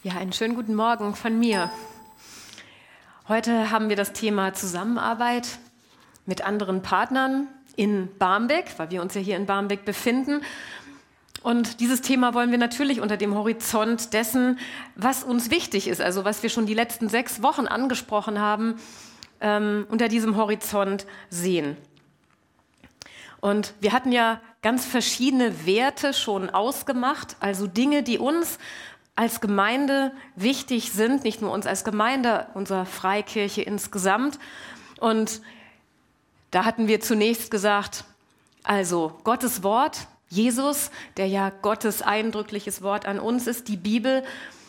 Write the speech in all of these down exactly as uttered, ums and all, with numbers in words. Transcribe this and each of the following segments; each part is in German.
Ja, einen schönen guten Morgen von mir. Heute haben wir das Thema Zusammenarbeit mit anderen Partnern in Barmbek, weil wir uns ja hier in Barmbek befinden. Und dieses Thema wollen wir natürlich unter dem Horizont dessen, was uns wichtig ist, also was wir schon die letzten sechs Wochen angesprochen haben, ähm, unter diesem Horizont sehen. Und wir hatten ja ganz verschiedene Werte schon ausgemacht, also Dinge, die uns als Gemeinde wichtig sind, nicht nur uns als Gemeinde, unserer Freikirche insgesamt. Und da hatten wir zunächst gesagt, also Gottes Wort, Jesus, der ja Gottes eindrückliches Wort an uns ist, die Bibel,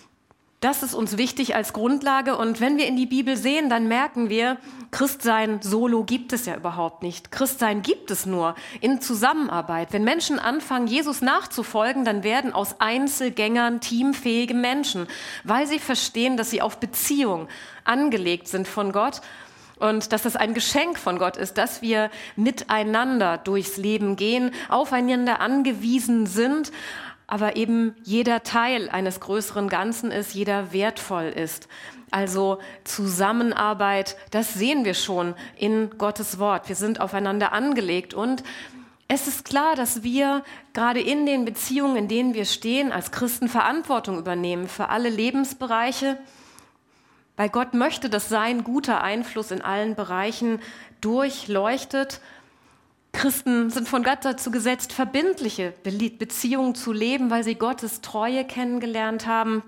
das ist uns wichtig als Grundlage. Und wenn wir in die Bibel sehen, dann merken wir, Christsein solo gibt es ja überhaupt nicht. Christsein gibt es nur in Zusammenarbeit. Wenn Menschen anfangen, Jesus nachzufolgen, dann werden aus Einzelgängern teamfähige Menschen, weil sie verstehen, dass sie auf Beziehung angelegt sind von Gott und dass das ein Geschenk von Gott ist, dass wir miteinander durchs Leben gehen, aufeinander angewiesen sind, aber eben jeder Teil eines größeren Ganzen ist, jeder wertvoll ist. Also Zusammenarbeit, das sehen wir schon in Gottes Wort. Wir sind aufeinander angelegt und es ist klar, dass wir gerade in den Beziehungen, in denen wir stehen, als Christen Verantwortung übernehmen für alle Lebensbereiche, weil Gott möchte, dass sein guter Einfluss in allen Bereichen durchleuchtet. Christen sind von Gott dazu gesetzt, verbindliche Beziehungen zu leben, weil sie Gottes Treue kennengelernt haben.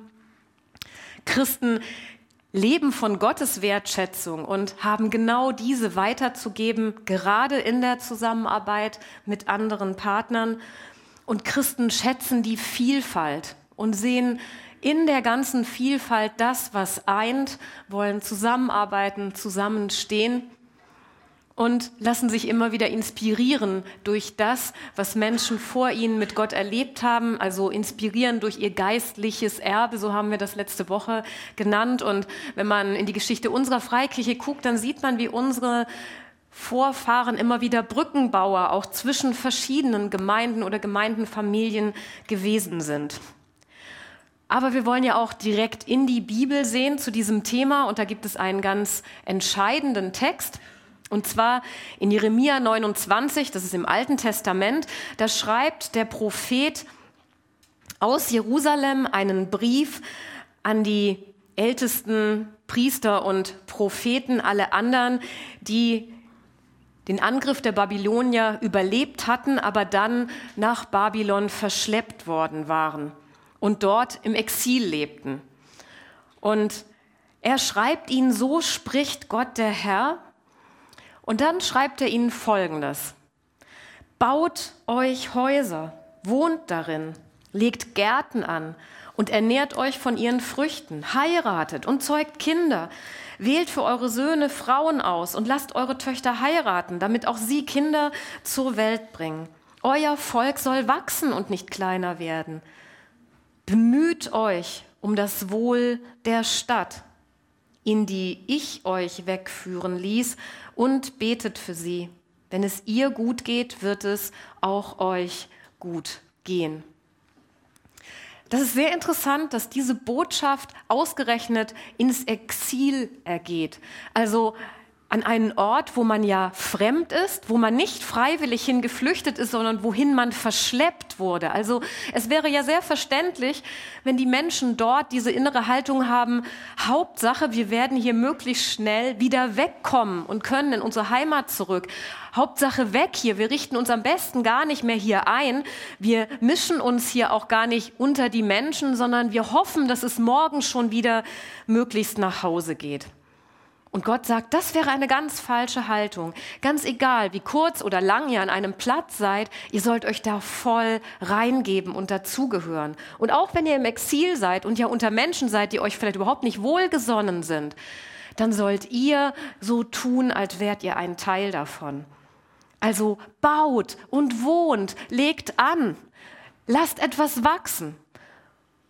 Christen leben von Gottes Wertschätzung und haben genau diese weiterzugeben, gerade in der Zusammenarbeit mit anderen Partnern. Und Christen schätzen die Vielfalt und sehen in der ganzen Vielfalt das, was eint, wollen zusammenarbeiten, zusammenstehen und lassen sich immer wieder inspirieren durch das, was Menschen vor ihnen mit Gott erlebt haben, also inspirieren durch ihr geistliches Erbe, so haben wir das letzte Woche genannt. Und wenn man in die Geschichte unserer Freikirche guckt, dann sieht man, wie unsere Vorfahren immer wieder Brückenbauer auch zwischen verschiedenen Gemeinden oder Gemeindenfamilien gewesen sind. Aber wir wollen ja auch direkt in die Bibel sehen zu diesem Thema und da gibt es einen ganz entscheidenden Text. Und zwar in Jeremia neunundzwanzig, das ist im Alten Testament, da schreibt der Prophet aus Jerusalem einen Brief an die ältesten Priester und Propheten, alle anderen, die den Angriff der Babylonier überlebt hatten, aber dann nach Babylon verschleppt worden waren und dort im Exil lebten. Und er schreibt ihnen, so spricht Gott der Herr. Und dann schreibt er ihnen Folgendes: Baut euch Häuser, wohnt darin, legt Gärten an und ernährt euch von ihren Früchten, heiratet und zeugt Kinder, wählt für eure Söhne Frauen aus und lasst eure Töchter heiraten, damit auch sie Kinder zur Welt bringen. Euer Volk soll wachsen und nicht kleiner werden. Bemüht euch um das Wohl der Stadt, in die ich euch wegführen ließ, und betet für sie. Wenn es ihr gut geht, wird es auch euch gut gehen. Das ist sehr interessant, dass diese Botschaft ausgerechnet ins Exil ergeht. Also an einen Ort, wo man ja fremd ist, wo man nicht freiwillig hingeflüchtet ist, sondern wohin man verschleppt wurde. Also es wäre ja sehr verständlich, wenn die Menschen dort diese innere Haltung haben, Hauptsache, wir werden hier möglichst schnell wieder wegkommen und können in unsere Heimat zurück. Hauptsache weg hier, wir richten uns am besten gar nicht mehr hier ein. Wir mischen uns hier auch gar nicht unter die Menschen, sondern wir hoffen, dass es morgen schon wieder möglichst nach Hause geht. Und Gott sagt, das wäre eine ganz falsche Haltung. Ganz egal, wie kurz oder lang ihr an einem Platz seid, ihr sollt euch da voll reingeben und dazugehören. Und auch wenn ihr im Exil seid und ja unter Menschen seid, die euch vielleicht überhaupt nicht wohlgesonnen sind, dann sollt ihr so tun, als wärt ihr ein Teil davon. Also baut und wohnt, legt an, lasst etwas wachsen.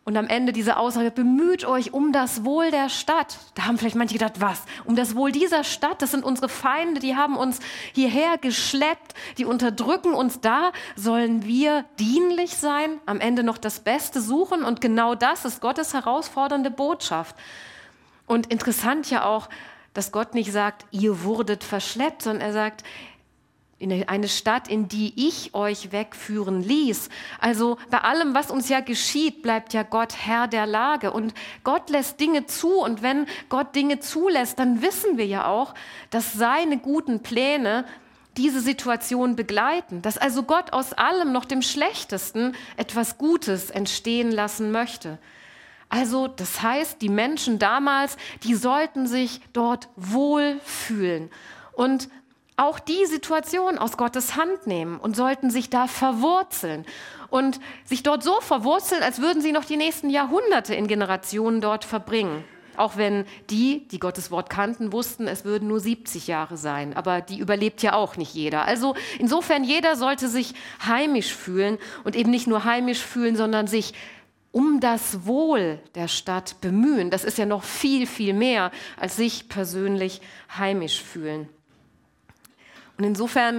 Und am Ende diese Aussage, bemüht euch um das Wohl der Stadt. Da haben vielleicht manche gedacht, was? Um das Wohl dieser Stadt? Das sind unsere Feinde, die haben uns hierher geschleppt, die unterdrücken uns. Da sollen wir dienlich sein, am Ende noch das Beste suchen. Und genau das ist Gottes herausfordernde Botschaft. Und interessant ja auch, dass Gott nicht sagt, ihr wurdet verschleppt, sondern er sagt, in eine Stadt, in die ich euch wegführen ließ. Also bei allem, was uns ja geschieht, bleibt ja Gott Herr der Lage. Und Gott lässt Dinge zu. Und wenn Gott Dinge zulässt, dann wissen wir ja auch, dass seine guten Pläne diese Situation begleiten. Dass also Gott aus allem, noch dem Schlechtesten, etwas Gutes entstehen lassen möchte. Also das heißt, die Menschen damals, die sollten sich dort wohlfühlen. Und auch die Situation aus Gottes Hand nehmen und sollten sich da verwurzeln und sich dort so verwurzeln, als würden sie noch die nächsten Jahrhunderte in Generationen dort verbringen. Auch wenn die, die Gottes Wort kannten, wussten, es würden nur siebzig Jahre sein. Aber die überlebt ja auch nicht jeder. Also insofern, jeder sollte sich heimisch fühlen und eben nicht nur heimisch fühlen, sondern sich um das Wohl der Stadt bemühen. Das ist ja noch viel, viel mehr, als sich persönlich heimisch fühlen. Und insofern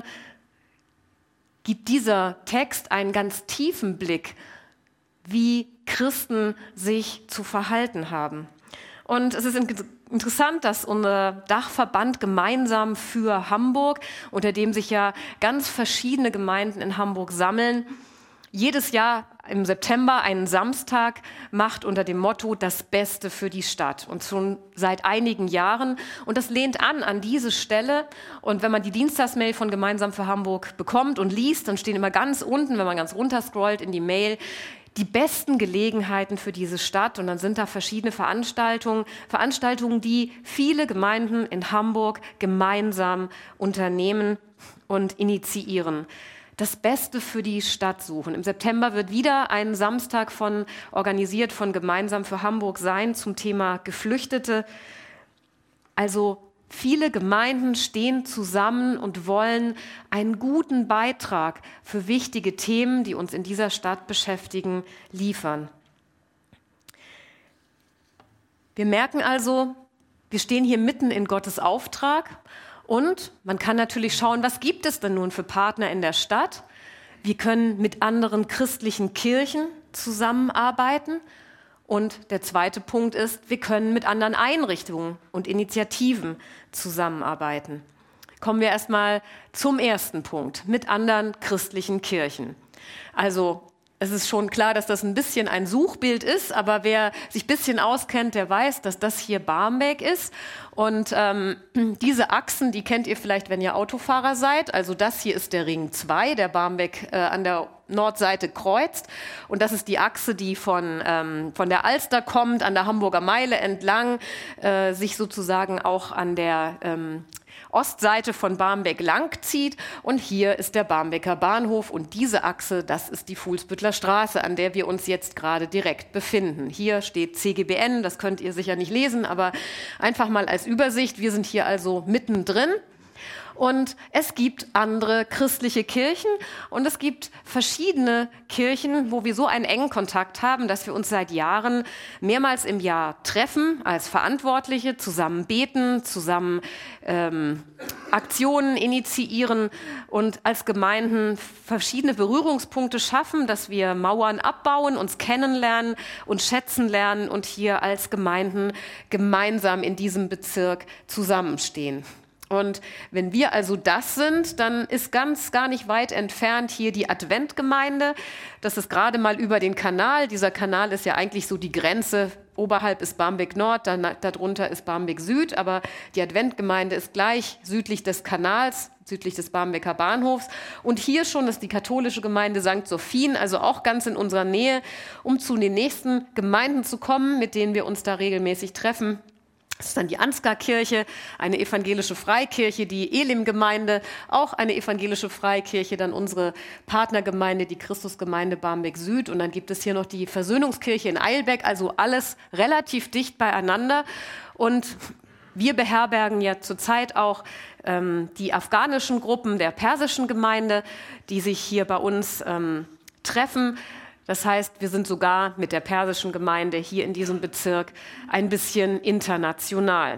gibt dieser Text einen ganz tiefen Blick, wie Christen sich zu verhalten haben. Und es ist interessant, dass unser Dachverband Gemeinsam für Hamburg, unter dem sich ja ganz verschiedene Gemeinden in Hamburg sammeln, jedes Jahr im September einen Samstag macht unter dem Motto das Beste für die Stadt. Und schon seit einigen Jahren. Und das lehnt an an diese Stelle. Und wenn man die Dienstagsmail von Gemeinsam für Hamburg bekommt und liest, dann stehen immer ganz unten, wenn man ganz runter scrollt in die Mail, die besten Gelegenheiten für diese Stadt. Und dann sind da verschiedene Veranstaltungen, Veranstaltungen, die viele Gemeinden in Hamburg gemeinsam unternehmen und initiieren. Das Beste für die Stadt suchen. Im September wird wieder ein Samstag von, organisiert von Gemeinsam für Hamburg sein zum Thema Geflüchtete. Also viele Gemeinden stehen zusammen und wollen einen guten Beitrag für wichtige Themen, die uns in dieser Stadt beschäftigen, liefern. Wir merken also, wir stehen hier mitten in Gottes Auftrag. Und man kann natürlich schauen, was gibt es denn nun für Partner in der Stadt? Wir können mit anderen christlichen Kirchen zusammenarbeiten. Und der zweite Punkt ist, wir können mit anderen Einrichtungen und Initiativen zusammenarbeiten. Kommen wir erstmal zum ersten Punkt, mit anderen christlichen Kirchen. Also es ist schon klar, dass das ein bisschen ein Suchbild ist, aber wer sich ein bisschen auskennt, der weiß, dass das hier Barmbek ist. Und ähm, diese Achsen, die kennt ihr vielleicht, wenn ihr Autofahrer seid. Also das hier ist der Ring zwei, der Barmbek äh, an der Nordseite kreuzt. Und das ist die Achse, die von, ähm, von der Alster kommt, an der Hamburger Meile entlang, äh, sich sozusagen auch an der ähm, Ostseite von Barmbek lang zieht. Und hier ist der Barmbeker Bahnhof. Und diese Achse, das ist die Fuhlsbüttler Straße, an der wir uns jetzt gerade direkt befinden. Hier steht C G B N, das könnt ihr sicher nicht lesen, aber einfach mal als Übersicht. Wir sind hier also mittendrin. Und es gibt andere christliche Kirchen und es gibt verschiedene Kirchen, wo wir so einen engen Kontakt haben, dass wir uns seit Jahren mehrmals im Jahr treffen als Verantwortliche, zusammen beten, zusammen ähm, Aktionen initiieren und als Gemeinden verschiedene Berührungspunkte schaffen, dass wir Mauern abbauen, uns kennenlernen und schätzen lernen und hier als Gemeinden gemeinsam in diesem Bezirk zusammenstehen. Und wenn wir also das sind, dann ist ganz gar nicht weit entfernt hier die Adventgemeinde. Das ist gerade mal über den Kanal. Dieser Kanal ist ja eigentlich so die Grenze. Oberhalb ist Barmbek Nord, dann, darunter ist Barmbek Süd. Aber die Adventgemeinde ist gleich südlich des Kanals, südlich des Barmbeker Bahnhofs. Und hier schon ist die katholische Gemeinde Sankt Sophien, also auch ganz in unserer Nähe, um zu den nächsten Gemeinden zu kommen, mit denen wir uns da regelmäßig treffen. Das ist dann die Ansgar-Kirche, eine evangelische Freikirche, die Elim-Gemeinde, auch eine evangelische Freikirche, dann unsere Partnergemeinde, die Christusgemeinde Barmbek Süd. Und dann gibt es hier noch die Versöhnungskirche in Eilbek, also alles relativ dicht beieinander. Und wir beherbergen ja zurzeit auch ähm, die afghanischen Gruppen der persischen Gemeinde, die sich hier bei uns ähm, treffen. Das heißt, wir sind sogar mit der persischen Gemeinde hier in diesem Bezirk ein bisschen international.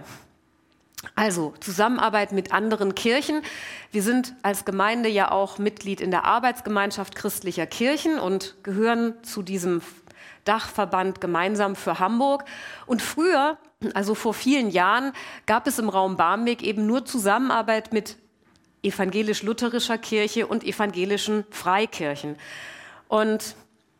Also Zusammenarbeit mit anderen Kirchen. Wir sind als Gemeinde ja auch Mitglied in der Arbeitsgemeinschaft christlicher Kirchen und gehören zu diesem Dachverband Gemeinsam für Hamburg. Und früher, also vor vielen Jahren, gab es im Raum Barmbek eben nur Zusammenarbeit mit evangelisch-lutherischer Kirche und evangelischen Freikirchen. Und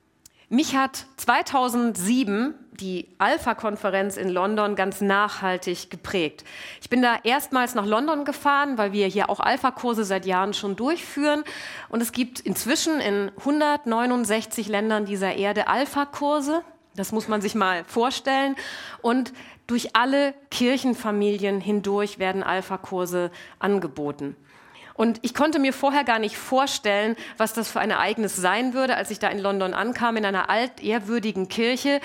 mich hat zweitausendsieben die Alpha-Konferenz in London ganz nachhaltig geprägt. Ich bin da erstmals nach London gefahren, weil wir hier auch Alpha-Kurse seit Jahren schon durchführen. Und es gibt inzwischen in hundertneunundsechzig Ländern dieser Erde Alpha-Kurse. Das muss man sich mal vorstellen. Und durch alle Kirchenfamilien hindurch werden Alpha-Kurse angeboten. Und ich konnte mir vorher gar nicht vorstellen, was das für ein Ereignis sein würde, als ich da in London ankam, in einer altehrwürdigen Kirche,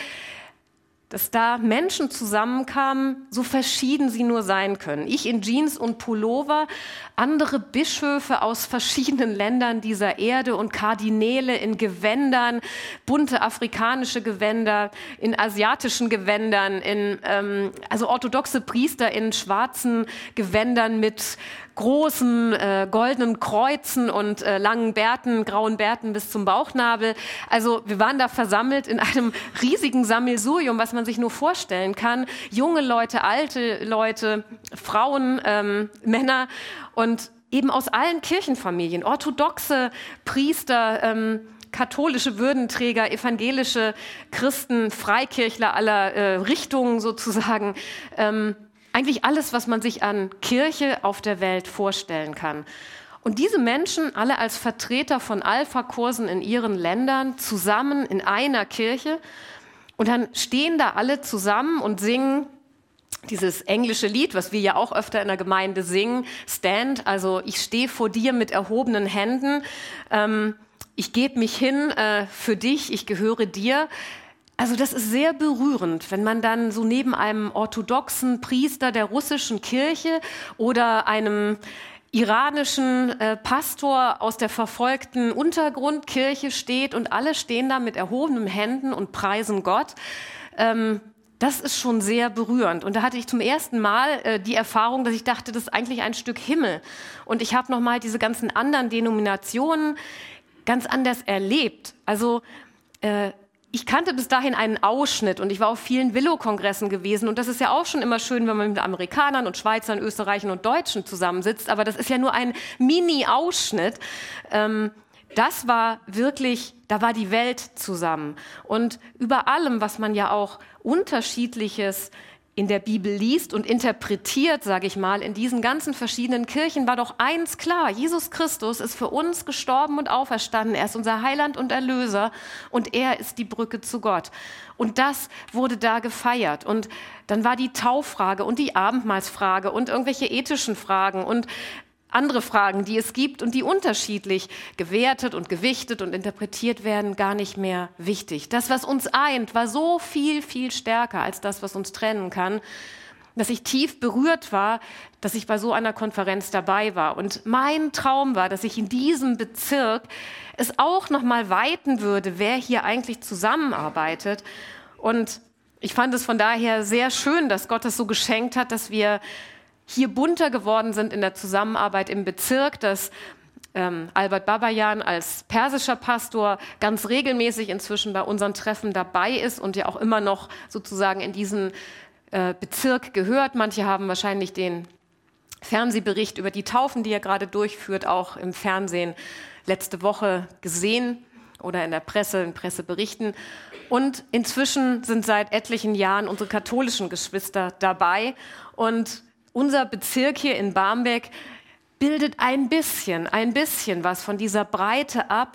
dass da Menschen zusammenkamen, so verschieden sie nur sein können. Ich in Jeans und Pullover, andere Bischöfe aus verschiedenen Ländern dieser Erde und Kardinäle in Gewändern, bunte afrikanische Gewänder, in asiatischen Gewändern, in, ähm, also orthodoxe Priester in schwarzen Gewändern mit großen äh, goldenen Kreuzen und äh, langen Bärten, grauen Bärten bis zum Bauchnabel. Also wir waren da versammelt in einem riesigen Sammelsurium, was man sich nur vorstellen kann. Junge Leute, alte Leute, Frauen, ähm, Männer und eben aus allen Kirchenfamilien, orthodoxe Priester, ähm, katholische Würdenträger, evangelische Christen, Freikirchler aller äh, Richtungen sozusagen. Ähm, Eigentlich alles, was man sich an Kirche auf der Welt vorstellen kann. Und diese Menschen, alle als Vertreter von Alpha-Kursen in ihren Ländern, zusammen in einer Kirche. Und dann stehen da alle zusammen und singen dieses englische Lied, was wir ja auch öfter in der Gemeinde singen, Stand, also ich stehe vor dir mit erhobenen Händen, ähm, ich gebe mich hin äh, für dich, ich gehöre dir. Also das ist sehr berührend, wenn man dann so neben einem orthodoxen Priester der russischen Kirche oder einem iranischen äh, Pastor aus der verfolgten Untergrundkirche steht und alle stehen da mit erhobenen Händen und preisen Gott. Ähm, das ist schon sehr berührend. Und da hatte ich zum ersten Mal äh, die Erfahrung, dass ich dachte, das ist eigentlich ein Stück Himmel. Und ich habe nochmal diese ganzen anderen Denominationen ganz anders erlebt. Also äh, Ich kannte bis dahin einen Ausschnitt und ich war auf vielen Willow-Kongressen gewesen und das ist ja auch schon immer schön, wenn man mit Amerikanern und Schweizern, Österreichern und Deutschen zusammensitzt, aber das ist ja nur ein Mini-Ausschnitt. Ähm, das war wirklich, da war die Welt zusammen und über allem, was man ja auch Unterschiedliches in der Bibel liest und interpretiert, sage ich mal, in diesen ganzen verschiedenen Kirchen war doch eins klar: Jesus Christus ist für uns gestorben und auferstanden. Er ist unser Heiland und Erlöser und er ist die Brücke zu Gott. Und das wurde da gefeiert. Und dann war die Tauffrage und die Abendmahlsfrage und irgendwelche ethischen Fragen und andere Fragen, die es gibt und die unterschiedlich gewertet und gewichtet und interpretiert werden, gar nicht mehr wichtig. Das, was uns eint, war so viel, viel stärker als das, was uns trennen kann, dass ich tief berührt war, dass ich bei so einer Konferenz dabei war. Und mein Traum war, dass ich in diesem Bezirk es auch noch mal weiten würde, wer hier eigentlich zusammenarbeitet. Und ich fand es von daher sehr schön, dass Gott es so geschenkt hat, dass wir hier bunter geworden sind in der Zusammenarbeit im Bezirk, dass ähm, Albert Babayan als persischer Pastor ganz regelmäßig inzwischen bei unseren Treffen dabei ist und ja auch immer noch sozusagen in diesen äh, Bezirk gehört. Manche haben wahrscheinlich den Fernsehbericht über die Taufen, die er gerade durchführt, auch im Fernsehen letzte Woche gesehen oder in der Presse, in Presseberichten. Und inzwischen sind seit etlichen Jahren unsere katholischen Geschwister dabei und unser Bezirk hier in Barmbek bildet ein bisschen, ein bisschen was von dieser Breite ab,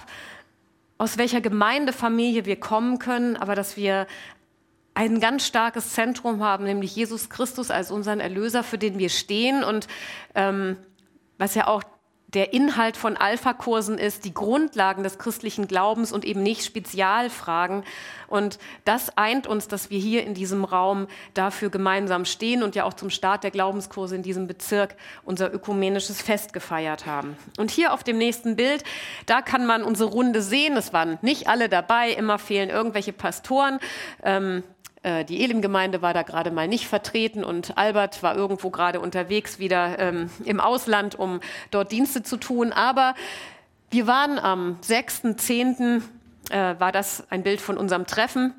aus welcher Gemeindefamilie wir kommen können, aber dass wir ein ganz starkes Zentrum haben, nämlich Jesus Christus als unseren Erlöser, für den wir stehen und ähm, was ja auch der Inhalt von Alpha-Kursen ist, die Grundlagen des christlichen Glaubens und eben nicht Spezialfragen. Und das eint uns, dass wir hier in diesem Raum dafür gemeinsam stehen und ja auch zum Start der Glaubenskurse in diesem Bezirk unser ökumenisches Fest gefeiert haben. Und hier auf dem nächsten Bild, da kann man unsere Runde sehen. Es waren nicht alle dabei, immer fehlen irgendwelche Pastoren. Ähm, Die Elim-Gemeinde war da gerade mal nicht vertreten und Albert war irgendwo gerade unterwegs wieder ähm, im Ausland, um dort Dienste zu tun. Aber wir waren am sechsten zehnten Äh, war das ein Bild von unserem Treffen.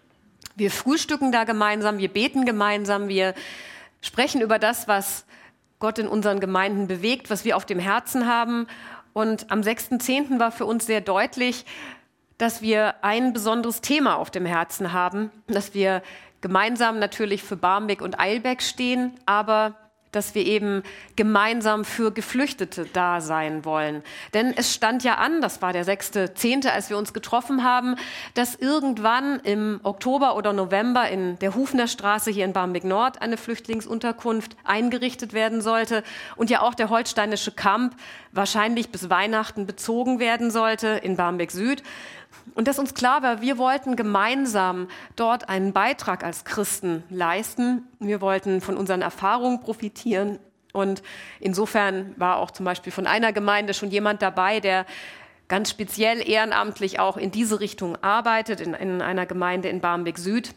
Wir frühstücken da gemeinsam, wir beten gemeinsam, wir sprechen über das, was Gott in unseren Gemeinden bewegt, was wir auf dem Herzen haben. Und am sechsten zehnten war für uns sehr deutlich, dass wir ein besonderes Thema auf dem Herzen haben, dass wir gemeinsam natürlich für Barmbek und Eilbek stehen, aber dass wir eben gemeinsam für Geflüchtete da sein wollen. Denn es stand ja an, das war der sechste zehnte, als wir uns getroffen haben, dass irgendwann im Oktober oder November in der Hufner Straße hier in Barmbek Nord eine Flüchtlingsunterkunft eingerichtet werden sollte und ja auch der holsteinische Camp wahrscheinlich bis Weihnachten bezogen werden sollte in Barmbek Süd. Und dass uns klar war, wir wollten gemeinsam dort einen Beitrag als Christen leisten. Wir wollten von unseren Erfahrungen profitieren. Und insofern war auch zum Beispiel von einer Gemeinde schon jemand dabei, der ganz speziell ehrenamtlich auch in diese Richtung arbeitet, in, in einer Gemeinde in Barmbek Süd.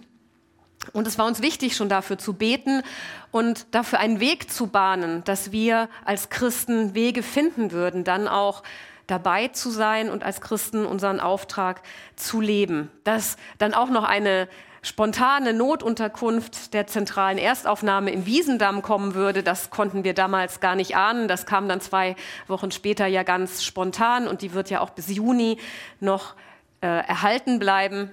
Und es war uns wichtig, schon dafür zu beten und dafür einen Weg zu bahnen, dass wir als Christen Wege finden würden, dann auch dabei zu sein und als Christen unseren Auftrag zu leben. Dass dann auch noch eine spontane Notunterkunft der zentralen Erstaufnahme im Wiesendamm kommen würde, das konnten wir damals gar nicht ahnen. Das kam dann zwei Wochen später ja ganz spontan und die wird ja auch bis Juni noch äh, erhalten bleiben.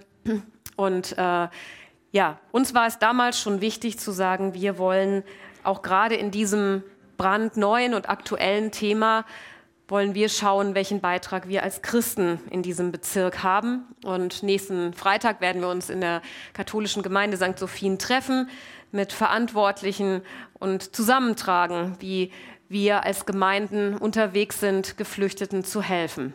Und äh, ja, uns war es damals schon wichtig zu sagen, wir wollen auch gerade in diesem brandneuen und aktuellen Thema wollen wir schauen, welchen Beitrag wir als Christen in diesem Bezirk haben. Und nächsten Freitag werden wir uns in der katholischen Gemeinde Sankt Sophien treffen mit Verantwortlichen und zusammentragen, wie wir als Gemeinden unterwegs sind, Geflüchteten zu helfen.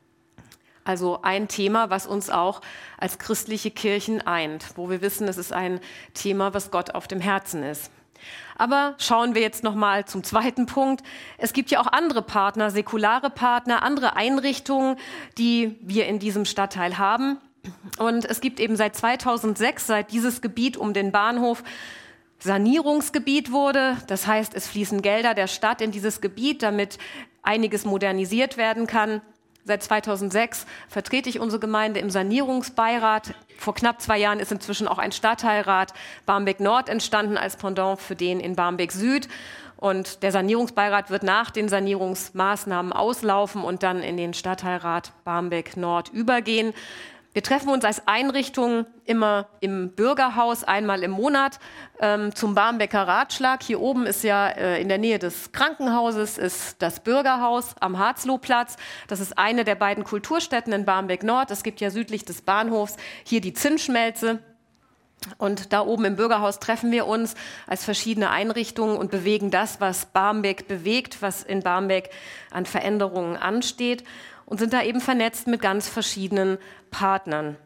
Also ein Thema, was uns auch als christliche Kirchen eint, wo wir wissen, es ist ein Thema, was Gott auf dem Herzen ist. Aber schauen wir jetzt noch mal zum zweiten Punkt. Es gibt ja auch andere Partner, säkulare Partner, andere Einrichtungen, die wir in diesem Stadtteil haben. Und es gibt eben seit zweitausendsechs, seit dieses Gebiet um den Bahnhof Sanierungsgebiet wurde. Das heißt, es fließen Gelder der Stadt in dieses Gebiet, damit einiges modernisiert werden kann. Seit zweitausendsechs vertrete ich unsere Gemeinde im Sanierungsbeirat. Vor knapp zwei Jahren ist inzwischen auch ein Stadtteilrat Barmbek Nord entstanden als Pendant für den in Barmbek Süd. Und der Sanierungsbeirat wird nach den Sanierungsmaßnahmen auslaufen und dann in den Stadtteilrat Barmbek Nord übergehen. Wir treffen uns als Einrichtung immer im Bürgerhaus einmal im Monat ähm, zum Barmbeker Ratschlag. Hier oben ist ja äh, in der Nähe des Krankenhauses ist das Bürgerhaus am Harzlohplatz. Das ist eine der beiden Kulturstätten in Barmbek Nord. Es gibt ja südlich des Bahnhofs hier die Zinnschmelze. Und da oben im Bürgerhaus treffen wir uns als verschiedene Einrichtungen und bewegen das, was Barmbek bewegt, was in Barmbek an Veränderungen ansteht. Und sind da eben vernetzt mit ganz verschiedenen Partnern.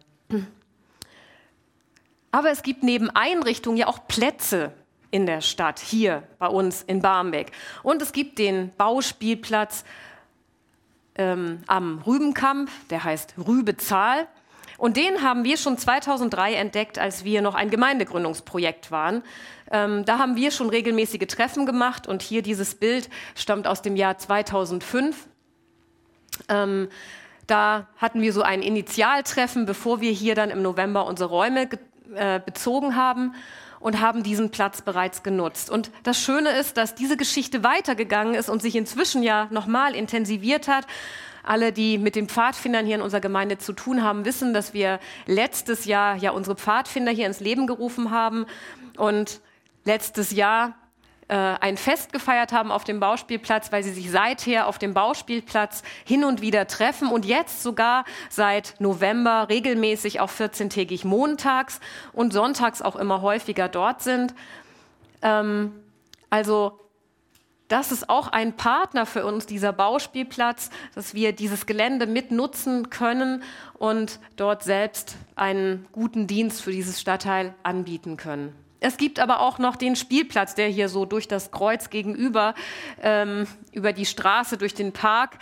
Aber es gibt neben Einrichtungen ja auch Plätze in der Stadt, hier bei uns in Barmbek. Und es gibt den Bauspielplatz ähm, am Rübenkamp, der heißt Rübezahl. Und den haben wir schon zweitausenddrei entdeckt, als wir noch ein Gemeindegründungsprojekt waren. Ähm, da haben wir schon regelmäßige Treffen gemacht und hier dieses Bild stammt aus dem Jahr zweitausendfünf. Ähm, da hatten wir so ein Initialtreffen, bevor wir hier dann im November unsere Räume ge- äh, bezogen haben und haben diesen Platz bereits genutzt. Und das Schöne ist, dass diese Geschichte weitergegangen ist und sich inzwischen ja nochmal intensiviert hat. Alle, die mit den Pfadfindern hier in unserer Gemeinde zu tun haben, wissen, dass wir letztes Jahr ja unsere Pfadfinder hier ins Leben gerufen haben und letztes Jahr ein Fest gefeiert haben auf dem Bauspielplatz, weil sie sich seither auf dem Bauspielplatz hin und wieder treffen und jetzt sogar seit November regelmäßig auch vierzehntägig montags und sonntags auch immer häufiger dort sind. Ähm, also das ist auch ein Partner für uns, dieser Bauspielplatz, dass wir dieses Gelände mitnutzen können und dort selbst einen guten Dienst für dieses Stadtteil anbieten können. Es gibt aber auch noch den Spielplatz, der hier so durch das Kreuz gegenüber, ähm, über die Straße, durch den Park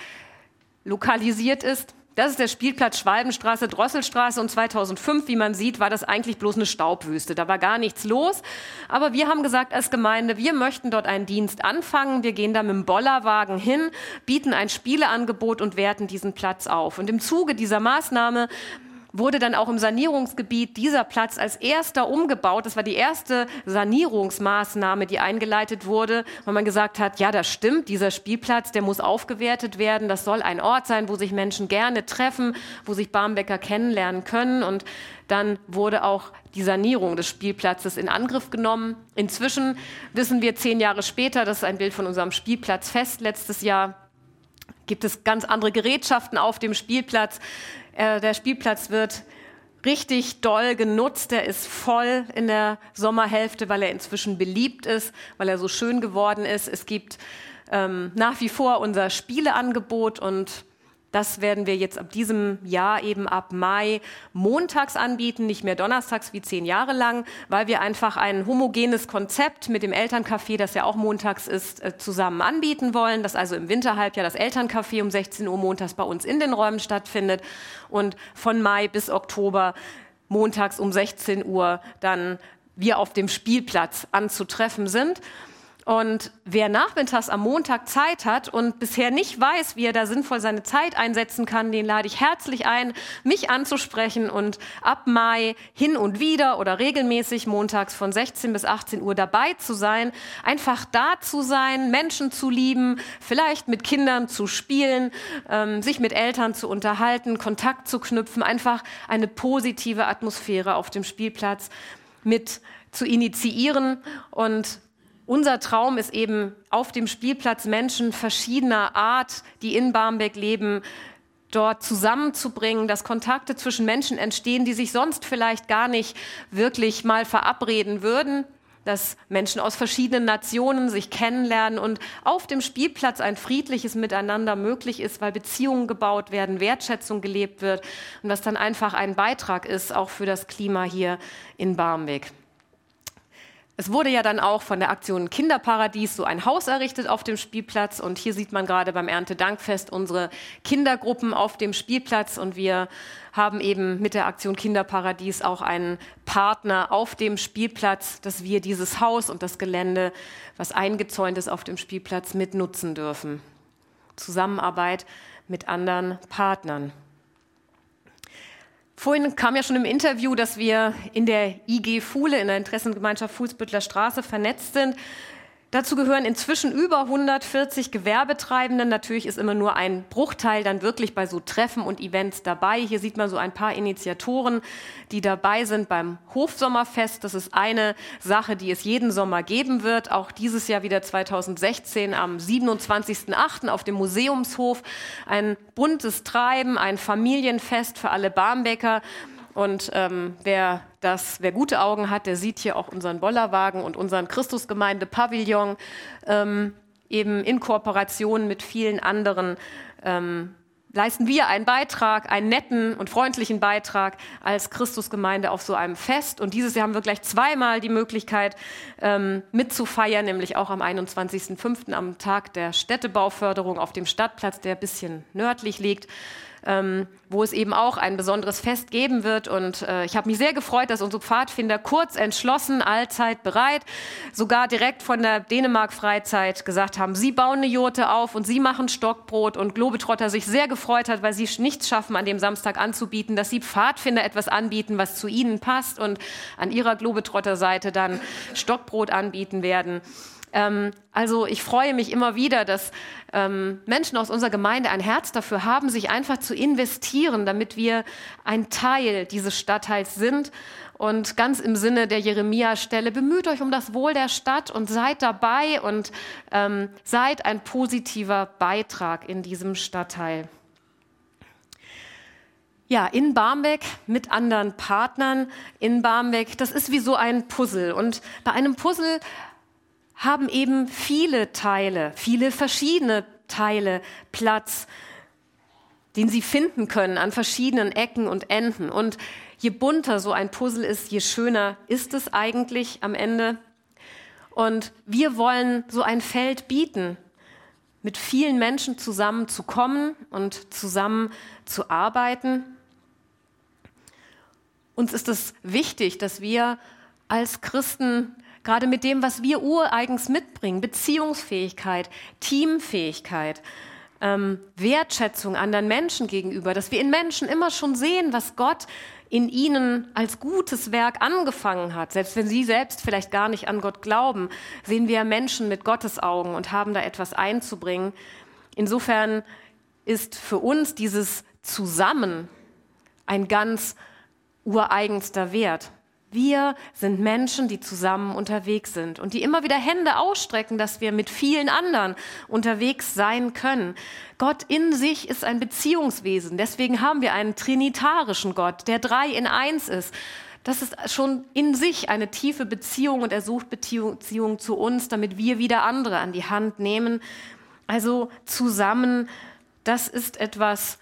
lokalisiert ist. Das ist der Spielplatz Schwalbenstraße, Drosselstraße und zweitausendfünf, wie man sieht, war das eigentlich bloß eine Staubwüste. Da war gar nichts los. Aber wir haben gesagt als Gemeinde, wir möchten dort einen Dienst anfangen. Wir gehen da mit dem Bollerwagen hin, bieten ein Spieleangebot und werten diesen Platz auf. Und im Zuge dieser Maßnahme wurde dann auch im Sanierungsgebiet dieser Platz als erster umgebaut. Das war die erste Sanierungsmaßnahme, die eingeleitet wurde, weil man gesagt hat, ja, das stimmt, dieser Spielplatz, der muss aufgewertet werden. Das soll ein Ort sein, wo sich Menschen gerne treffen, wo sich Barmbecker kennenlernen können. Und dann wurde auch die Sanierung des Spielplatzes in Angriff genommen. Inzwischen wissen wir zehn Jahre später, das ist ein Bild von unserem Spielplatzfest letztes Jahr, gibt es ganz andere Gerätschaften auf dem Spielplatz. Äh, der Spielplatz wird richtig doll genutzt. Er ist voll in der Sommerhälfte, weil er inzwischen beliebt ist, weil er so schön geworden ist. Es gibt ähm, nach wie vor unser Spieleangebot und das werden wir jetzt ab diesem Jahr eben ab Mai montags anbieten, nicht mehr donnerstags wie zehn Jahre lang, weil wir einfach ein homogenes Konzept mit dem Elterncafé, das ja auch montags ist, zusammen anbieten wollen, dass also im Winterhalbjahr das Elterncafé um sechzehn Uhr montags bei uns in den Räumen stattfindet und von Mai bis Oktober montags um sechzehn Uhr dann wir auf dem Spielplatz anzutreffen sind. Und wer nachmittags am Montag Zeit hat und bisher nicht weiß, wie er da sinnvoll seine Zeit einsetzen kann, den lade ich herzlich ein, mich anzusprechen und ab Mai hin und wieder oder regelmäßig montags von sechzehn bis achtzehn Uhr dabei zu sein, einfach da zu sein, Menschen zu lieben, vielleicht mit Kindern zu spielen, ähm, sich mit Eltern zu unterhalten, Kontakt zu knüpfen, einfach eine positive Atmosphäre auf dem Spielplatz mit zu initiieren. Und unser Traum ist eben, auf dem Spielplatz Menschen verschiedener Art, die in Barmbek leben, dort zusammenzubringen, dass Kontakte zwischen Menschen entstehen, die sich sonst vielleicht gar nicht wirklich mal verabreden würden, dass Menschen aus verschiedenen Nationen sich kennenlernen und auf dem Spielplatz ein friedliches Miteinander möglich ist, weil Beziehungen gebaut werden, Wertschätzung gelebt wird und was dann einfach ein Beitrag ist, auch für das Klima hier in Barmbek. Es wurde ja dann auch von der Aktion Kinderparadies so ein Haus errichtet auf dem Spielplatz und hier sieht man gerade beim Erntedankfest unsere Kindergruppen auf dem Spielplatz und wir haben eben mit der Aktion Kinderparadies auch einen Partner auf dem Spielplatz, dass wir dieses Haus und das Gelände, was eingezäunt ist auf dem Spielplatz, mitnutzen dürfen. Zusammenarbeit mit anderen Partnern. Vorhin kam ja schon im Interview, dass wir in der I G Fuhle, in der Interessengemeinschaft Fuhlsbüttler Straße, vernetzt sind. Dazu gehören inzwischen über hundertvierzig Gewerbetreibende. Natürlich ist immer nur ein Bruchteil dann wirklich bei so Treffen und Events dabei. Hier sieht man so ein paar Initiatoren, die dabei sind beim Hofsommerfest. Das ist eine Sache, die es jeden Sommer geben wird. Auch dieses Jahr wieder zweitausendsechzehn am siebenundzwanzigsten achten auf dem Museumshof. Ein buntes Treiben, ein Familienfest für alle Barmbecker. Und ähm, wer, das, wer gute Augen hat, der sieht hier auch unseren Bollerwagen und unseren Christusgemeinde-Pavillon ähm, eben in Kooperation mit vielen anderen ähm, leisten wir einen Beitrag, einen netten und freundlichen Beitrag als Christusgemeinde auf so einem Fest. Und dieses Jahr haben wir gleich zweimal die Möglichkeit ähm, mitzufeiern, nämlich auch am einundzwanzigsten fünften am Tag der Städtebauförderung auf dem Stadtplatz, der ein bisschen nördlich liegt. Ähm, wo es eben auch ein besonderes Fest geben wird. Und äh, ich habe mich sehr gefreut, dass unsere Pfadfinder kurz entschlossen, allzeit bereit, sogar direkt von der Dänemark-Freizeit gesagt haben, sie bauen eine Jurte auf und sie machen Stockbrot und Globetrotter sich sehr gefreut hat, weil sie nichts schaffen, an dem Samstag anzubieten, dass sie Pfadfinder etwas anbieten, was zu ihnen passt und an ihrer Globetrotter-Seite dann Stockbrot anbieten werden. Ähm, also ich freue mich immer wieder, dass ähm, Menschen aus unserer Gemeinde ein Herz dafür haben, sich einfach zu investieren, damit wir ein Teil dieses Stadtteils sind. Und ganz im Sinne der Jeremia-Stelle, bemüht euch um das Wohl der Stadt und seid dabei und ähm, seid ein positiver Beitrag in diesem Stadtteil. Ja, in Barmbek mit anderen Partnern in Barmbek, das ist wie so ein Puzzle. Und bei einem Puzzle haben eben viele Teile, viele verschiedene Teile Platz, den sie finden können an verschiedenen Ecken und Enden. Und je bunter so ein Puzzle ist, je schöner ist es eigentlich am Ende. Und wir wollen so ein Feld bieten, mit vielen Menschen zusammen zu kommen und zusammen zu arbeiten. Uns ist es wichtig, dass wir als Christen gerade mit dem, was wir ureigens mitbringen, Beziehungsfähigkeit, Teamfähigkeit, ähm, Wertschätzung anderen Menschen gegenüber, dass wir in Menschen immer schon sehen, was Gott in ihnen als gutes Werk angefangen hat. Selbst wenn sie selbst vielleicht gar nicht an Gott glauben, sehen wir Menschen mit Gottes Augen und haben da etwas einzubringen. Insofern ist für uns dieses Zusammen ein ganz ureigenster Wert. Wir sind Menschen, die zusammen unterwegs sind und die immer wieder Hände ausstrecken, dass wir mit vielen anderen unterwegs sein können. Gott in sich ist ein Beziehungswesen. Deswegen haben wir einen trinitarischen Gott, der drei in eins ist. Das ist schon in sich eine tiefe Beziehung und er sucht Beziehung zu uns, damit wir wieder andere an die Hand nehmen. Also zusammen, das ist etwas,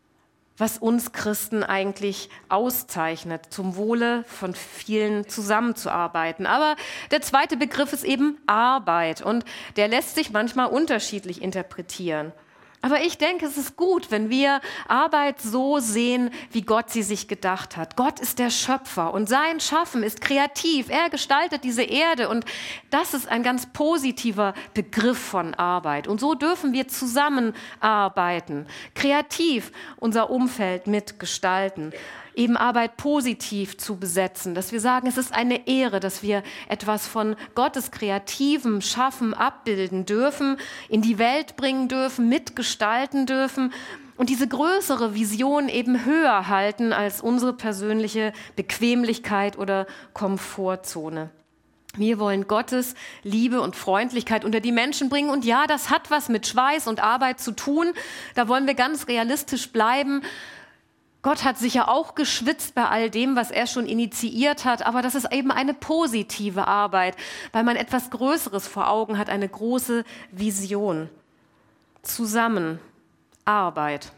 was uns Christen eigentlich auszeichnet, zum Wohle von vielen zusammenzuarbeiten. Aber der zweite Begriff ist eben Arbeit und der lässt sich manchmal unterschiedlich interpretieren. Aber ich denke, es ist gut, wenn wir Arbeit so sehen, wie Gott sie sich gedacht hat. Gott ist der Schöpfer und sein Schaffen ist kreativ. Er gestaltet diese Erde und das ist ein ganz positiver Begriff von Arbeit. Und so dürfen wir zusammenarbeiten, kreativ unser Umfeld mitgestalten. Eben Arbeit positiv zu besetzen, dass wir sagen, es ist eine Ehre, dass wir etwas von Gottes kreativem Schaffen abbilden dürfen, in die Welt bringen dürfen, mitgestalten dürfen und diese größere Vision eben höher halten als unsere persönliche Bequemlichkeit oder Komfortzone. Wir wollen Gottes Liebe und Freundlichkeit unter die Menschen bringen. Und ja, das hat was mit Schweiß und Arbeit zu tun. Da wollen wir ganz realistisch bleiben. Gott hat sicher auch geschwitzt bei all dem, was er schon initiiert hat, aber das ist eben eine positive Arbeit, weil man etwas Größeres vor Augen hat, eine große Vision. Zusammen, Arbeit.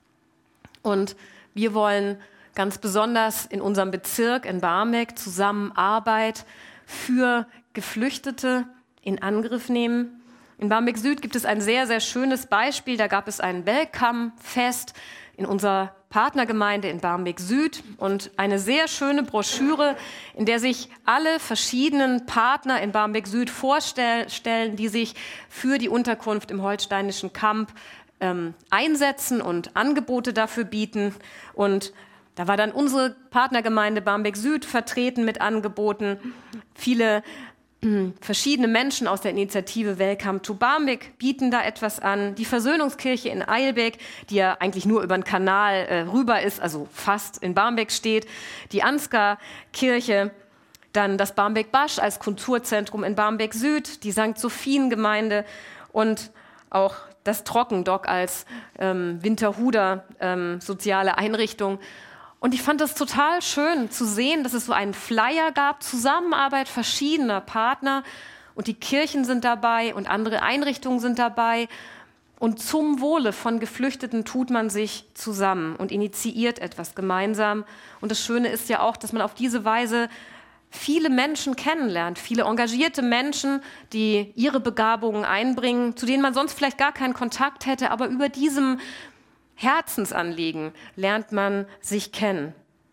Und wir wollen ganz besonders in unserem Bezirk in Barmbek Zusammenarbeit für Geflüchtete in Angriff nehmen. In Barmbek Süd gibt es ein sehr, sehr schönes Beispiel. Da gab es ein Welcome-Fest in unserer Partnergemeinde in Barmbek Süd und eine sehr schöne Broschüre, in der sich alle verschiedenen Partner in Barmbek Süd vorstellen, die sich für die Unterkunft im holsteinischen Camp ähm, einsetzen und Angebote dafür bieten. Und da war dann unsere Partnergemeinde Barmbek Süd vertreten mit Angeboten. Viele verschiedene Menschen aus der Initiative Welcome to Barmbek bieten da etwas an. Die Versöhnungskirche in Eilbek, die ja eigentlich nur über den Kanal äh, rüber ist, also fast in Barmbek steht. Die Ansgar-Kirche, dann das Barmbek Basch als Kulturzentrum in Barmbek Süd, die Sankt Sophien-Gemeinde und auch das Trockendock als ähm, Winterhuder ähm, soziale Einrichtung. Und ich fand das total schön zu sehen, dass es so einen Flyer gab, Zusammenarbeit verschiedener Partner und die Kirchen sind dabei und andere Einrichtungen sind dabei. Und zum Wohle von Geflüchteten tut man sich zusammen und initiiert etwas gemeinsam. Und das Schöne ist ja auch, dass man auf diese Weise viele Menschen kennenlernt, viele engagierte Menschen, die ihre Begabungen einbringen, zu denen man sonst vielleicht gar keinen Kontakt hätte, aber über diesem Herzensanliegen lernt man sich kennen.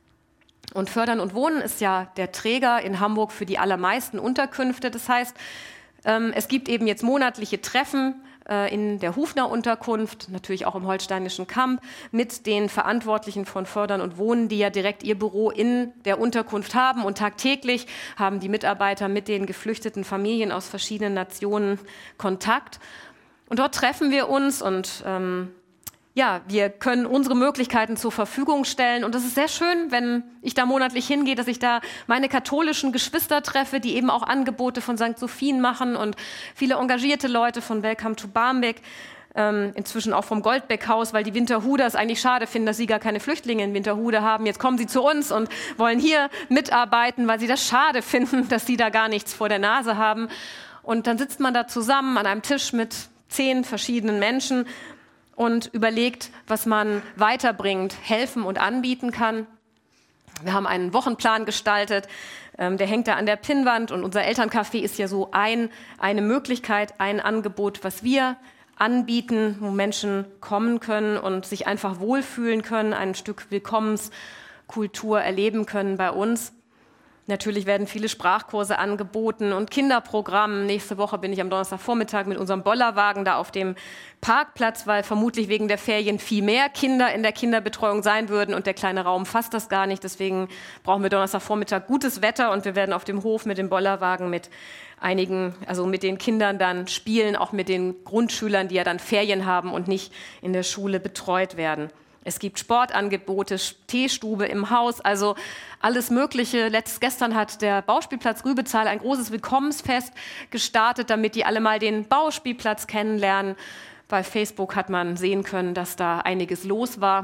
Und Fördern und Wohnen ist ja der Träger in Hamburg für die allermeisten Unterkünfte. Das heißt, es gibt eben jetzt monatliche Treffen in der Hufner-Unterkunft, natürlich auch im holsteinischen Camp, mit den Verantwortlichen von Fördern und Wohnen, die ja direkt ihr Büro in der Unterkunft haben. Und tagtäglich haben die Mitarbeiter mit den geflüchteten Familien aus verschiedenen Nationen Kontakt. Und dort treffen wir uns und ähm, ja, wir können unsere Möglichkeiten zur Verfügung stellen und das ist sehr schön, wenn ich da monatlich hingehe, dass ich da meine katholischen Geschwister treffe, die eben auch Angebote von Sankt Sophien machen und viele engagierte Leute von Welcome to Barmbek, ähm, inzwischen auch vom Goldbeck-Haus, weil die Winterhuder es eigentlich schade finden, dass sie gar keine Flüchtlinge in Winterhude haben. Jetzt kommen sie zu uns und wollen hier mitarbeiten, weil sie das schade finden, dass sie da gar nichts vor der Nase haben. Und dann sitzt man da zusammen an einem Tisch mit zehn verschiedenen Menschen und überlegt, was man weiterbringt, helfen und anbieten kann. Wir haben einen Wochenplan gestaltet, ähm, der hängt da an der Pinnwand und unser Elterncafé ist ja so ein, eine Möglichkeit, ein Angebot, was wir anbieten, wo Menschen kommen können und sich einfach wohlfühlen können, ein Stück Willkommenskultur erleben können bei uns. Natürlich werden viele Sprachkurse angeboten und Kinderprogramm. Nächste Woche bin ich am Donnerstagvormittag mit unserem Bollerwagen da auf dem Parkplatz, weil vermutlich wegen der Ferien viel mehr Kinder in der Kinderbetreuung sein würden und der kleine Raum fasst das gar nicht. Deswegen brauchen wir Donnerstagvormittag gutes Wetter und wir werden auf dem Hof mit dem Bollerwagen mit einigen, also mit den Kindern dann spielen, auch mit den Grundschülern, die ja dann Ferien haben und nicht in der Schule betreut werden. Es gibt Sportangebote, Teestube im Haus, also alles Mögliche. Letzt, gestern hat der Bauspielplatz Rübezahl ein großes Willkommensfest gestartet, damit die alle mal den Bauspielplatz kennenlernen. Bei Facebook hat man sehen können, dass da einiges los war.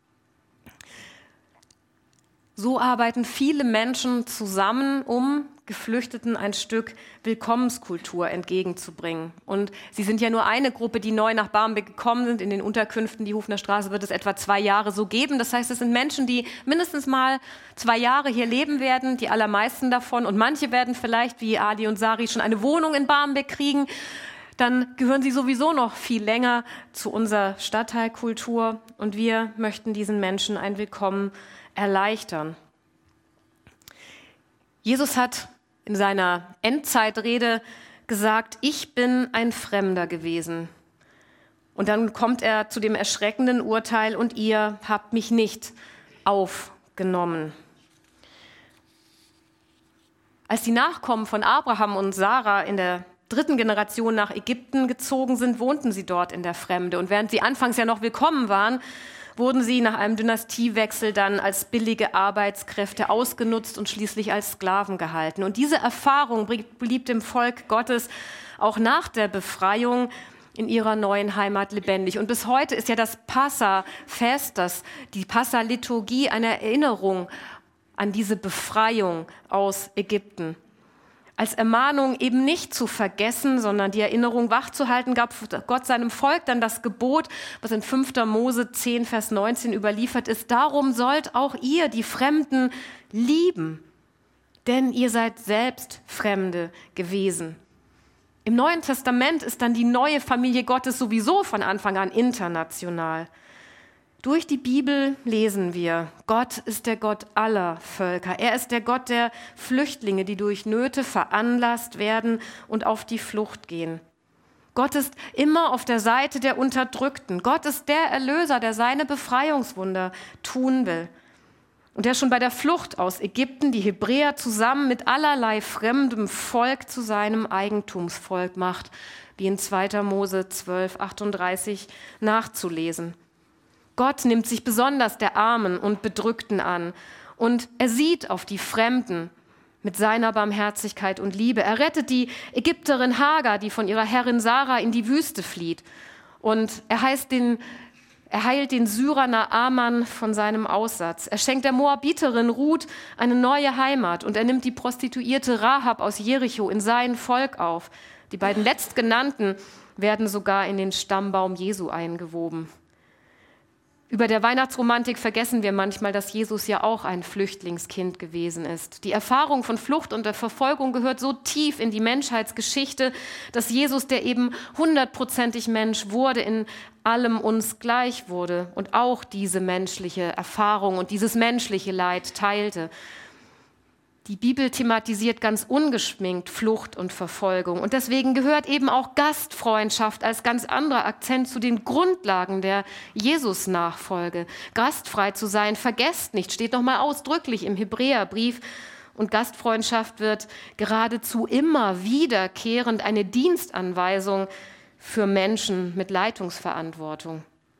So arbeiten viele Menschen zusammen, um Geflüchteten ein Stück Willkommenskultur entgegenzubringen. Und sie sind ja nur eine Gruppe, die neu nach Barmbek gekommen sind. In den Unterkünften, die Hofner Straße, wird es etwa zwei Jahre so geben. Das heißt, es sind Menschen, die mindestens mal zwei Jahre hier leben werden, die allermeisten davon. Und manche werden vielleicht, wie Ali und Sari, schon eine Wohnung in Barmbek kriegen. Dann gehören sie sowieso noch viel länger zu unserer Stadtteilkultur. Und wir möchten diesen Menschen ein Willkommen erleichtern. Jesus hat in seiner Endzeitrede gesagt, ich bin ein Fremder gewesen. Und dann kommt er zu dem erschreckenden Urteil, und ihr habt mich nicht aufgenommen. Als die Nachkommen von Abraham und Sarah in der dritten Generation nach Ägypten gezogen sind, wohnten sie dort in der Fremde. Und während sie anfangs ja noch willkommen waren, wurden sie nach einem Dynastiewechsel dann als billige Arbeitskräfte ausgenutzt und schließlich als Sklaven gehalten. Und diese Erfahrung blieb dem Volk Gottes auch nach der Befreiung in ihrer neuen Heimat lebendig. Und bis heute ist ja das Passa-Fest, das, die Passa-Liturgie, eine Erinnerung an diese Befreiung aus Ägypten. Als Ermahnung eben nicht zu vergessen, sondern die Erinnerung wachzuhalten, gab Gott seinem Volk dann das Gebot, was in fünfter Mose zehn, Vers neunzehn überliefert ist. Darum sollt auch ihr die Fremden lieben, denn ihr seid selbst Fremde gewesen. Im Neuen Testament ist dann die neue Familie Gottes sowieso von Anfang an international. Durch die Bibel lesen wir, Gott ist der Gott aller Völker. Er ist der Gott der Flüchtlinge, die durch Nöte veranlasst werden und auf die Flucht gehen. Gott ist immer auf der Seite der Unterdrückten. Gott ist der Erlöser, der seine Befreiungswunder tun will. Und der schon bei der Flucht aus Ägypten die Hebräer zusammen mit allerlei fremdem Volk zu seinem Eigentumsvolk macht, wie in zweiter Mose zwölf, achtunddreißig nachzulesen. Gott nimmt sich besonders der Armen und Bedrückten an und er sieht auf die Fremden mit seiner Barmherzigkeit und Liebe. Er rettet die Ägypterin Hagar, die von ihrer Herrin Sarah in die Wüste flieht. Und er, heißt den, er heilt den Syrer Naaman von seinem Aussatz. Er schenkt der Moabiterin Ruth eine neue Heimat und er nimmt die Prostituierte Rahab aus Jericho in sein Volk auf. Die beiden Letztgenannten werden sogar in den Stammbaum Jesu eingewoben. Über der Weihnachtsromantik vergessen wir manchmal, dass Jesus ja auch ein Flüchtlingskind gewesen ist. Die Erfahrung von Flucht und der Verfolgung gehört so tief in die Menschheitsgeschichte, dass Jesus, der eben hundertprozentig Mensch wurde, in allem uns gleich wurde und auch diese menschliche Erfahrung und dieses menschliche Leid teilte. Die Bibel thematisiert ganz ungeschminkt Flucht und Verfolgung. Und deswegen gehört eben auch Gastfreundschaft als ganz anderer Akzent zu den Grundlagen der Jesus-Nachfolge. Gastfrei zu sein, vergesst nicht, steht nochmal ausdrücklich im Hebräerbrief. Und Gastfreundschaft wird geradezu immer wiederkehrend eine Dienstanweisung für Menschen mit Leitungsverantwortung.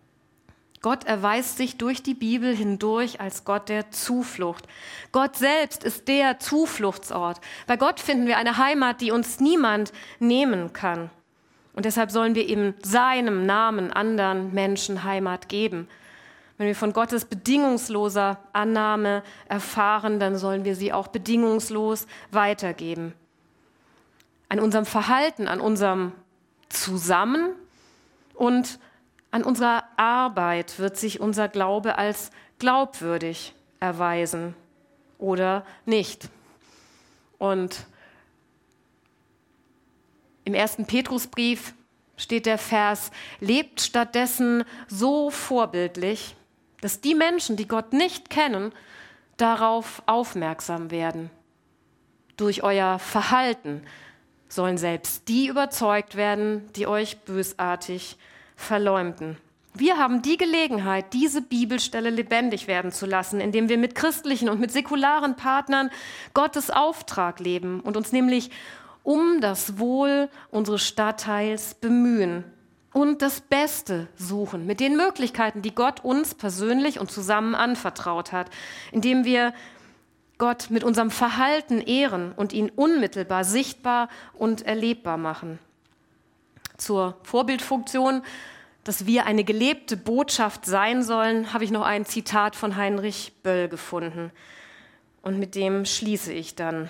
Gott erweist sich durch die Bibel hindurch als Gott der Zuflucht. Gott selbst ist der Zufluchtsort. Bei Gott finden wir eine Heimat, die uns niemand nehmen kann. Und deshalb sollen wir in seinem Namen anderen Menschen Heimat geben. Wenn wir von Gottes bedingungsloser Annahme erfahren, dann sollen wir sie auch bedingungslos weitergeben. an unserem Verhalten, an unserem Zusammen und an unserer Arbeit wird sich unser Glaube als glaubwürdig erweisen oder nicht. Und im ersten Petrusbrief steht der Vers, lebt stattdessen so vorbildlich, dass die Menschen, die Gott nicht kennen, darauf aufmerksam werden. Durch euer Verhalten sollen selbst die überzeugt werden, die euch bösartig verleumden. Wir haben die Gelegenheit, diese Bibelstelle lebendig werden zu lassen, indem wir mit christlichen und mit säkularen Partnern Gottes Auftrag leben und uns nämlich um das Wohl unseres Stadtteils bemühen und das Beste suchen mit den Möglichkeiten, die Gott uns persönlich und zusammen anvertraut hat, indem wir Gott mit unserem Verhalten ehren und ihn unmittelbar sichtbar und erlebbar machen. Zur Vorbildfunktion, dass wir eine gelebte Botschaft sein sollen, habe ich noch ein Zitat von Heinrich Böll gefunden. Und mit dem schließe ich dann.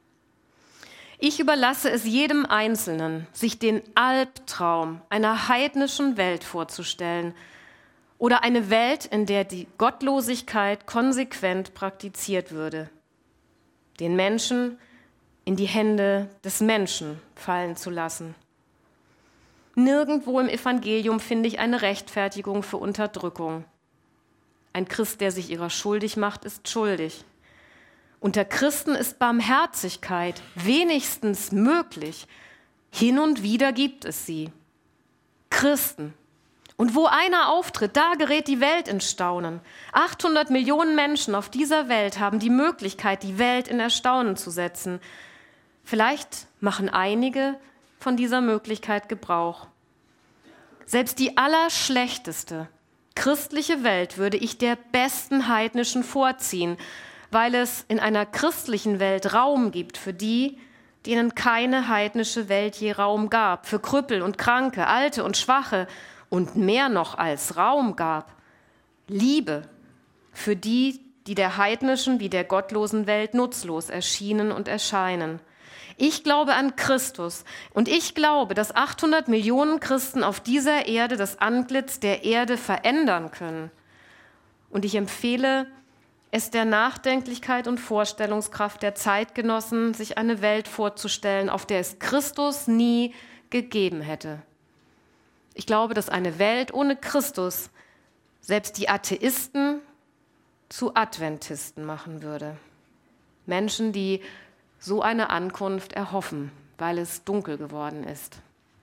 Ich überlasse es jedem Einzelnen, sich den Albtraum einer heidnischen Welt vorzustellen oder eine Welt, in der die Gottlosigkeit konsequent praktiziert würde. Den Menschen in die Hände des Menschen fallen zu lassen. Nirgendwo im Evangelium finde ich eine Rechtfertigung für Unterdrückung. Ein Christ, der sich ihrer schuldig macht, ist schuldig. Unter Christen ist Barmherzigkeit wenigstens möglich. Hin und wieder gibt es sie. Christen. Und wo einer auftritt, da gerät die Welt in Staunen. achthundert Millionen Menschen auf dieser Welt haben die Möglichkeit, die Welt in Erstaunen zu setzen. Vielleicht machen einige von dieser Möglichkeit Gebrauch. Selbst die allerschlechteste christliche Welt würde ich der besten heidnischen vorziehen, weil es in einer christlichen Welt Raum gibt für die, denen keine heidnische Welt je Raum gab, für Krüppel und Kranke, Alte und Schwache und mehr noch als Raum gab, Liebe für die, die der heidnischen wie der gottlosen Welt nutzlos erschienen und erscheinen. Ich glaube an Christus und ich glaube, dass achthundert Millionen Christen auf dieser Erde das Antlitz der Erde verändern können. Und ich empfehle es der Nachdenklichkeit und Vorstellungskraft der Zeitgenossen, sich eine Welt vorzustellen, auf der es Christus nie gegeben hätte. Ich glaube, dass eine Welt ohne Christus selbst die Atheisten zu Adventisten machen würde. Menschen, die so eine Ankunft erhoffen, weil es dunkel geworden ist.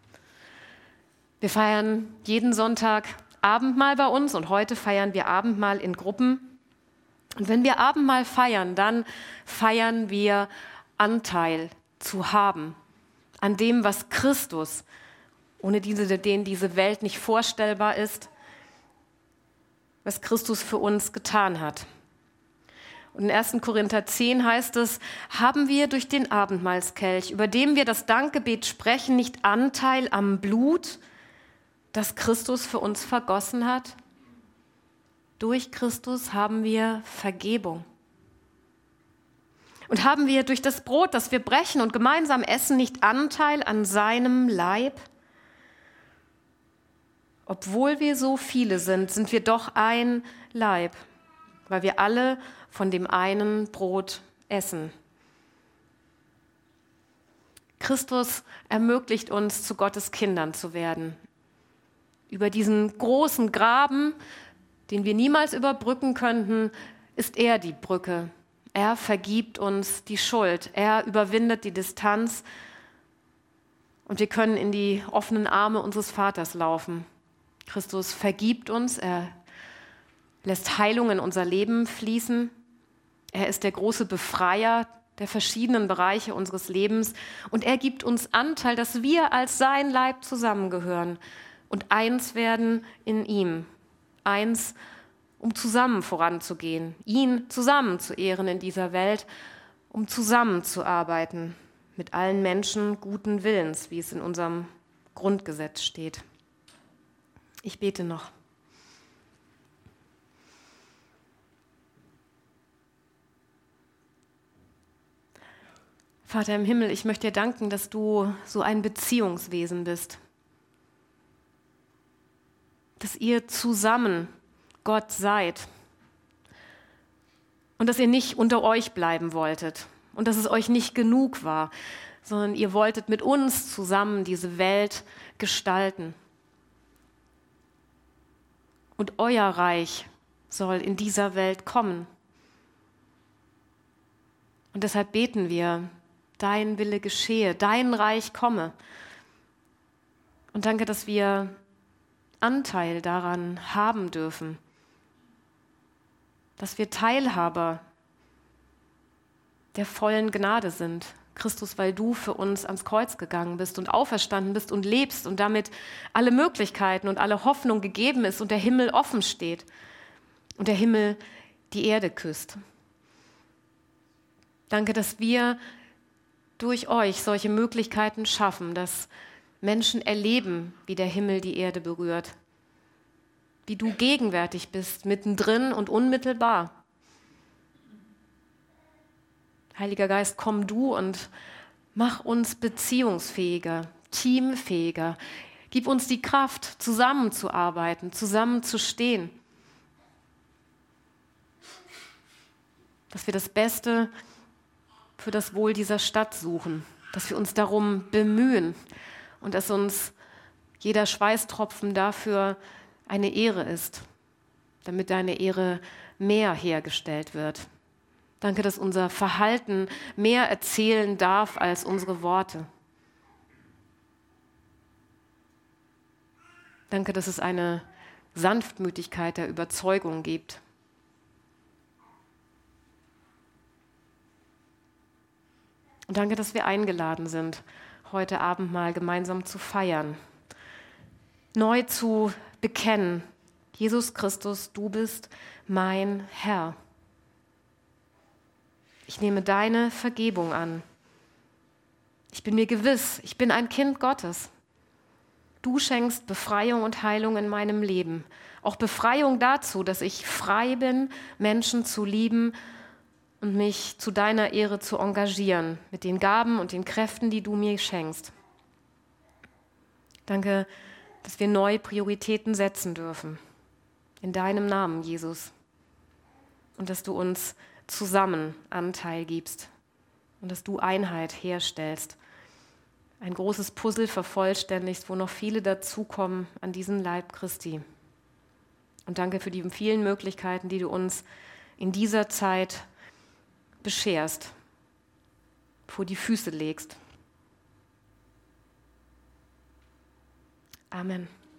Wir feiern jeden Sonntag Abendmahl bei uns und heute feiern wir Abendmahl in Gruppen. Und wenn wir Abendmahl feiern, dann feiern wir Anteil zu haben an dem, was Christus, ohne diese, den diese Welt nicht vorstellbar ist, was Christus für uns getan hat. Und in ersten Korinther zehn heißt es, haben wir durch den Abendmahlskelch, über dem wir das Dankgebet sprechen, nicht Anteil am Blut, das Christus für uns vergossen hat? Durch Christus haben wir Vergebung. Und haben wir durch das Brot, das wir brechen und gemeinsam essen, nicht Anteil an seinem Leib? Obwohl wir so viele sind, sind wir doch ein Leib, weil wir alle von dem einen Brot essen. Christus ermöglicht uns, zu Gottes Kindern zu werden. Über diesen großen Graben, den wir niemals überbrücken könnten, ist er die Brücke. Er vergibt uns die Schuld. Er überwindet die Distanz und wir können in die offenen Arme unseres Vaters laufen. Christus vergibt uns, er lässt Heilung in unser Leben fließen. Er ist der große Befreier der verschiedenen Bereiche unseres Lebens und er gibt uns Anteil, dass wir als sein Leib zusammengehören und eins werden in ihm. Eins, um zusammen voranzugehen, ihn zusammen zu ehren in dieser Welt, um zusammenzuarbeiten mit allen Menschen guten Willens, wie es in unserem Grundgesetz steht. Ich bete noch. Vater im Himmel, ich möchte dir danken, dass du so ein Beziehungswesen bist. Dass ihr zusammen Gott seid. Und dass ihr nicht unter euch bleiben wolltet. Und dass es euch nicht genug war, sondern ihr wolltet mit uns zusammen diese Welt gestalten. Und euer Reich soll in dieser Welt kommen. Und deshalb beten wir, dein Wille geschehe, dein Reich komme. Und danke, dass wir Anteil daran haben dürfen, dass wir Teilhaber der vollen Gnade sind. Christus, weil du für uns ans Kreuz gegangen bist und auferstanden bist und lebst und damit alle Möglichkeiten und alle Hoffnung gegeben ist und der Himmel offen steht und der Himmel die Erde küsst. Danke, dass wir durch euch solche Möglichkeiten schaffen, dass Menschen erleben, wie der Himmel die Erde berührt, wie du gegenwärtig bist, mittendrin und unmittelbar. Heiliger Geist, komm du und mach uns beziehungsfähiger, teamfähiger. Gib uns die Kraft, zusammenzuarbeiten, zusammenzustehen. Dass wir das Beste für das Wohl dieser Stadt suchen, dass wir uns darum bemühen und dass uns jeder Schweißtropfen dafür eine Ehre ist, damit deine Ehre mehr hergestellt wird. Danke, dass unser Verhalten mehr erzählen darf als unsere Worte. Danke, dass es eine Sanftmütigkeit der Überzeugung gibt. Und danke, dass wir eingeladen sind, heute Abend mal gemeinsam zu feiern, neu zu bekennen, Jesus Christus, du bist mein Herr. Ich nehme deine Vergebung an. Ich bin mir gewiss, ich bin ein Kind Gottes. Du schenkst Befreiung und Heilung in meinem Leben. Auch Befreiung dazu, dass ich frei bin, Menschen zu lieben und mich zu deiner Ehre zu engagieren, mit den Gaben und den Kräften, die du mir schenkst. Danke, dass wir neue Prioritäten setzen dürfen. In deinem Namen, Jesus. Und dass du uns zusammen Anteil gibst und dass du Einheit herstellst. Ein großes Puzzle vervollständigst, wo noch viele dazukommen an diesen Leib Christi. Und danke für die vielen Möglichkeiten, die du uns in dieser Zeit bescherst, vor die Füße legst. Amen.